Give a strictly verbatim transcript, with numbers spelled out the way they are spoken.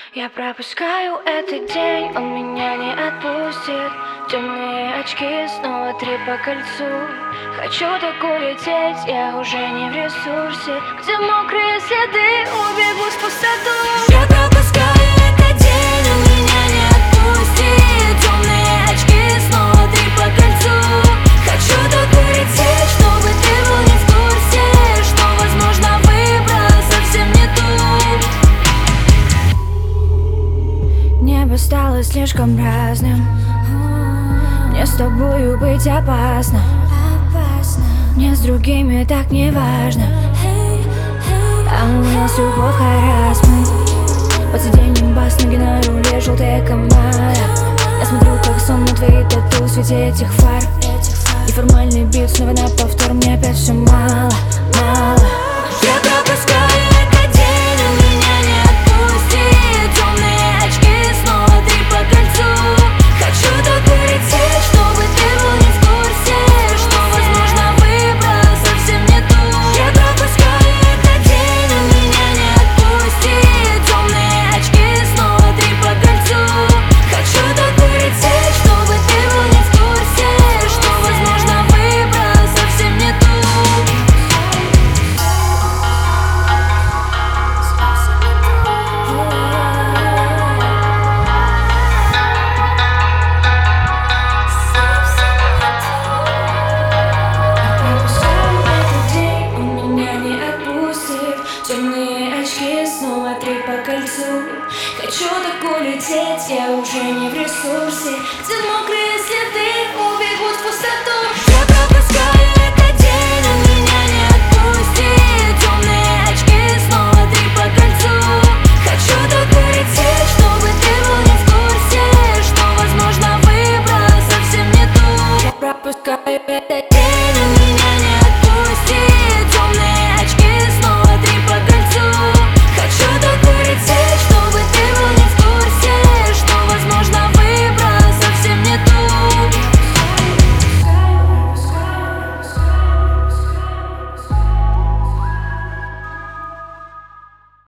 Я пропускаю этот день, он меня не отпустит. Темные очки, снова три по кольцу. Хочу так улететь, я уже не в ресурсе. Где мокрые следы, убегу в пустоту. Я пропускаю этот день, он меня не отпустит. Темные очки, снова три по кольцу. Хочу так улететь, чтобы ты был не в курсе, что, возможно, выбрал совсем не ту. Небо стало слишком разным. Мне с тобою быть опасно. Мне с другими так не важно. А у нас уход харассмент. Под сиденьем бас, ноги на руле, желтая Камара. Я смотрю, как сон на твои тату в свете этих фар. Неформальный бит, снова на повтор. Мне опять все мало, мало. Я пропускаю этот день, он меня не отпустит. Темные очки, снова ты по кольцу. Хочу так улететь, чтобы ты был не в курсе, что, возможно, выбрал совсем не ту. Я пропускаю этот день, он меня не отпустит. Темные очки, снова три по кольцу. Хочу так улететь, чтобы ты был не в курсе, что, возможно, выбрал совсем не ту. Темные очки, снова три по кольцу. Хочу так улететь, я уже не в ресурсе. Где мокрые следы, убегут в пустоту. Я пропускаю этот день, он меня не отпустит. Темные очки, снова три по кольцу. Хочу так улететь, чтобы ты был не в курсе, что, возможно, выбрал совсем не ту. Я пропускаю этот день.